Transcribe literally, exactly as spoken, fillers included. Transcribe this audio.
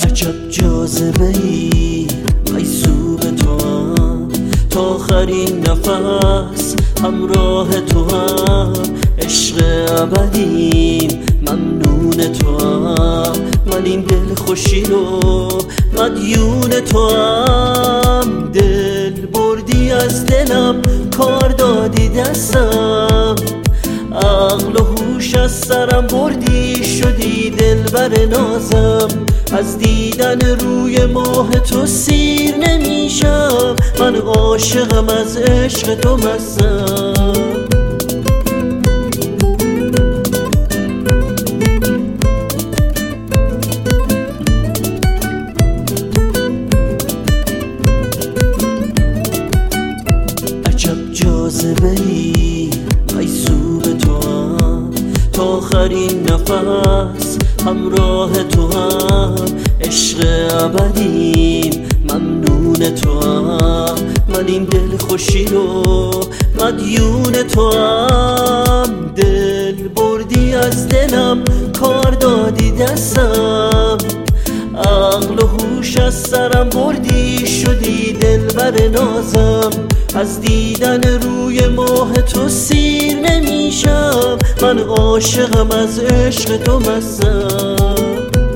عجب جاذبه‌ای مجذوب توام، تا آخرین نفس همراه توام. عشق ابدیم ممنون توام، من این دل خوشی رو مدیون توام. دل بردی از دلم، کار دادی دستم، عقل و هوش از سرم بردی، شدی دلبر نازم. از دیدن روی ماه تو سیر نمیشم، من عاشقم از عشق تو مستم. عجب جاذبه‌ای مجذوب توام، تا آخرین نفس همراه توام. عشق ابدیم ممنون توام، من این دل خوشی رو مدیون توام. دل بردی از دلم، کار دادی دستم، عقل و هوش از سرم بردی، شدی دلبر نازم. از دیدن روی ماه تو سیر نمیشم، من عاشقم از عشق تو مستم.